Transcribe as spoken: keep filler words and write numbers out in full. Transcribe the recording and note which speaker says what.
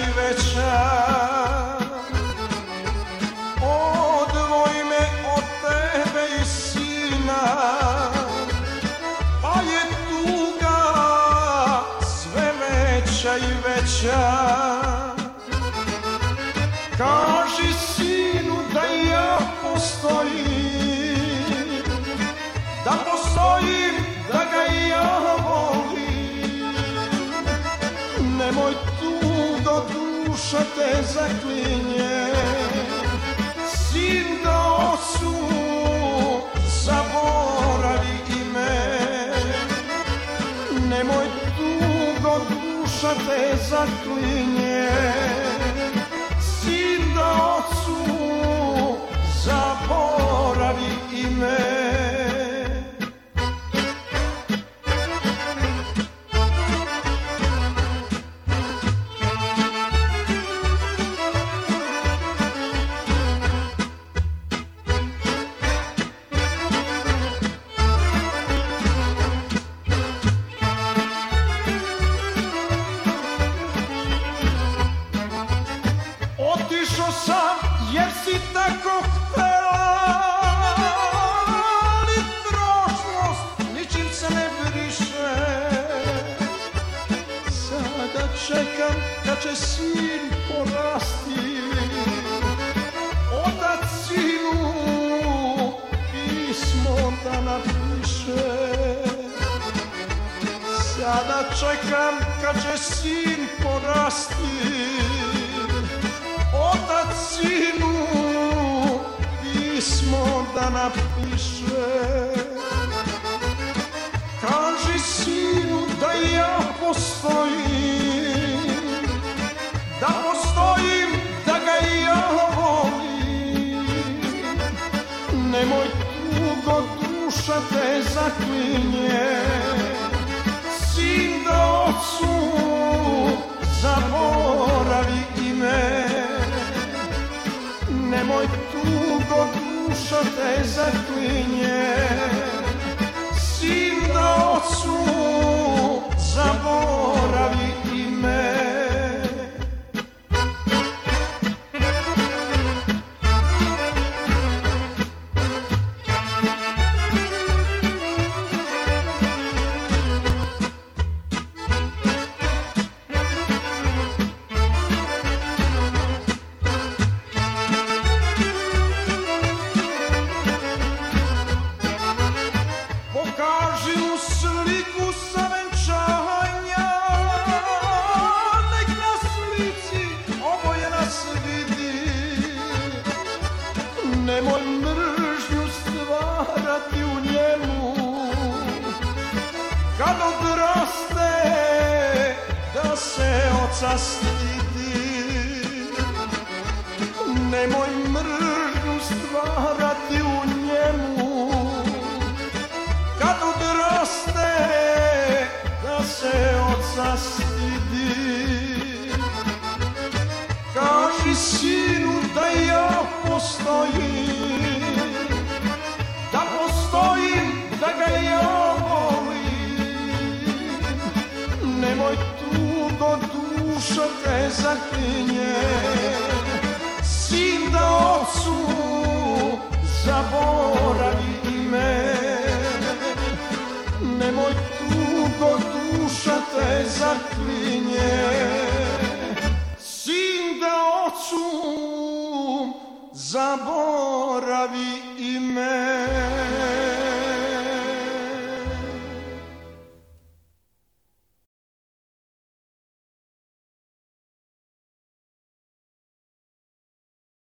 Speaker 1: veća. Odvoj me od tebe i sina, pa je tuga sve veća i veća. Kaži sinu da ja postojim, da postojim, da ga ja volim. Nemoj tugo, duša te zaklinje, sin da ocu zaboravi ime. Nemoj tugo, duša te zaklinje, sin da ocu zaboravi ime. Otišao sam jer si tako htela, ali prošlost ničim se ne briše. Sada čekam kad će sin porasti, otac sinu pismo da napiše. Sada čekam kad će sin porasti, otac sinu pismo da napiše. Kaži sinu da ja postojim, da postojim, da ga ja volim. Nemoj tugo, duša te zaklinje, sin da ocu zaboravi ime. Nemoj tugo, duša te zaklinje, sin da ocu zaboravi ime. Pokaži mu sliku sa venčanja, nek na slici oboje nas vidi. Nemoj mržnju stvarati u njemu, kad odraste da se oca stidi. Nemoj mržnju stvarati u njemu, kad odraste da se oca stidi. Kaži sinu da ja postojim, da postojim, da ga ja volim. Nemoj tugo, duša te zaklinje, sin da ocu zaboravi ime. Nemoj tugo, duša te zaklinje, sin da ocu zaboravi ime.